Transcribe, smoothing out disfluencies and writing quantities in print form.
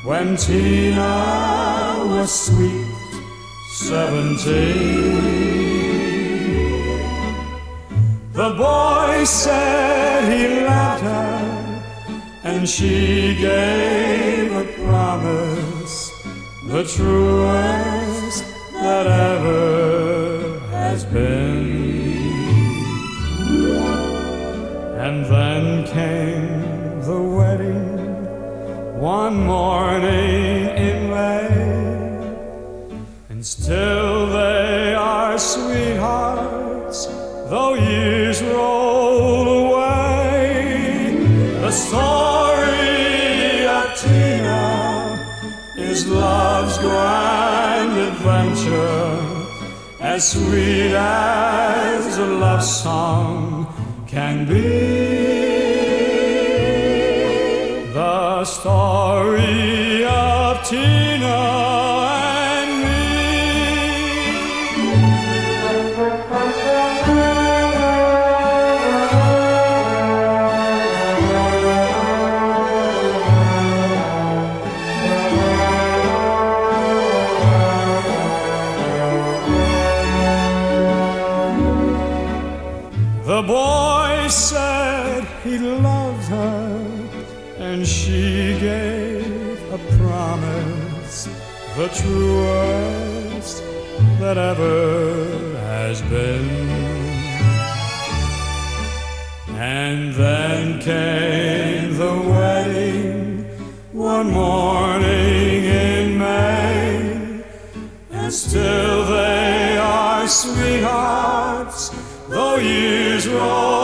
when Tina was sweet 17. The boy said he loved her, and she gave a promise, the truest that ever has been. And then came the wedding one morning in May, and still they are sweethearts, though years roll away. The story of Tina is love's grand adventure, as sweet as a love song can be. The story of Tina and me. The boy said he loved her, and she gave a promise, the truest that ever has been. And then came the wedding one morning in May, and still they are sweethearts, though years roll